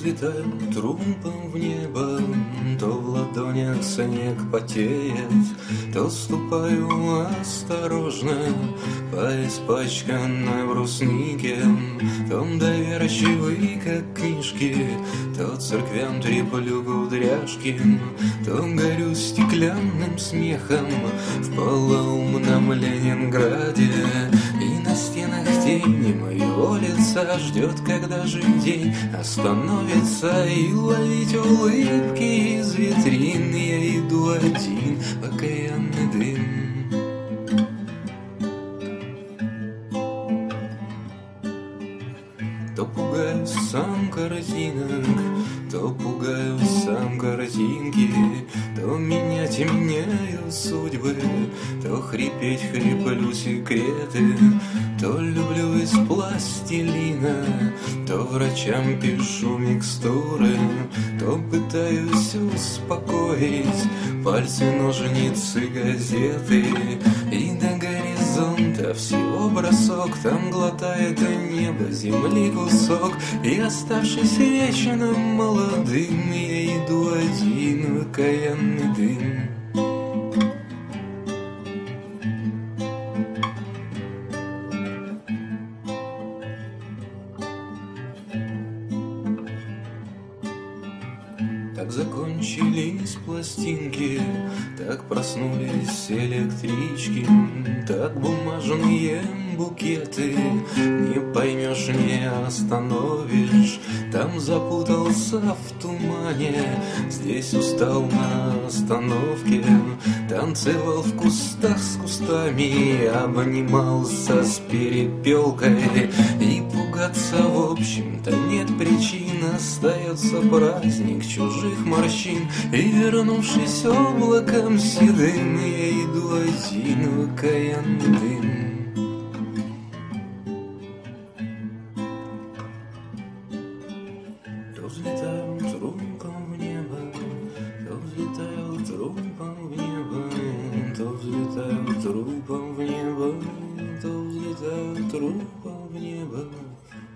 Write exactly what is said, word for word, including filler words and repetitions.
взлетаю трупом в небо, то в ладонях снег потеет, то ступаю осторожно по испачканной бруснике, то доверчивый, как книжки, то церквям треплю кудряшки, то горю стеклянным смехом в полоумном Ленинграде. И на стенах тени моего лица ждет, когда же день остановится, и ловить улыбки из витрин я иду один, окаянный дым. То пугаю сам картинок, то пугаю сам картинки, то менять и меняю судьбы, то хрипеть хриплю секреты, то люблю из пластилина, то врачам пишу микстуры, то пытаюсь успокоить пальцы, ножницы, газеты. И до горизонта всего бросок, там глотает небо земли кусок, и оставшись вечно молодым, я иду один в окаянный дым. Так закончились пластинки, так проснулись электрички, так бумажные букеты не поймешь, не остановишь. Там запутался в тумане, здесь устал на остановке, танцевал в кустах с кустами, обнимался с перепелкой. И пугаться в общем-то нет причин, остается праздник чужих морщин. И вернувшись облаком седым, я иду один в окаянный дым. То взлетаю трупом в небо, то взлетаю трупом в небо, то взлетаю трупом в небо, то взлетаю трупом в небо.